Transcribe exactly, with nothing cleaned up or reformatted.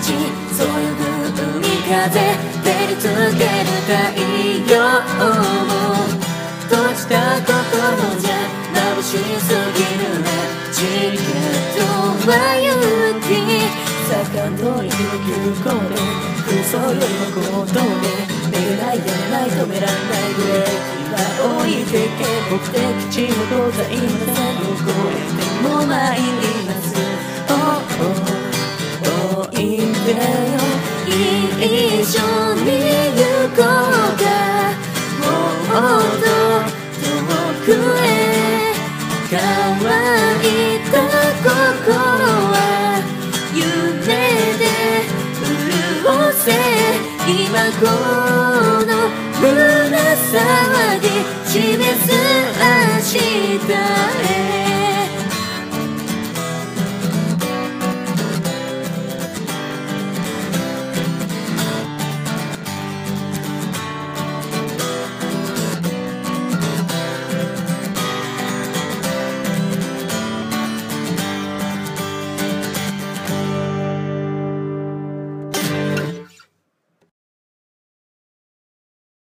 ちそよぐ海風照りつける太陽も閉じた心じゃ眩しすぎるねチケットは勇気遡り救急コーデ空想よりも行動で寝れないやめない止めらんないブレーキは置いてけ目的地もございませんどこへでも参りますおおいいんだよ一緒に行こうかもっと遠くへ乾いた心は夢で潤せ今この胸騒ぎ示す明日へ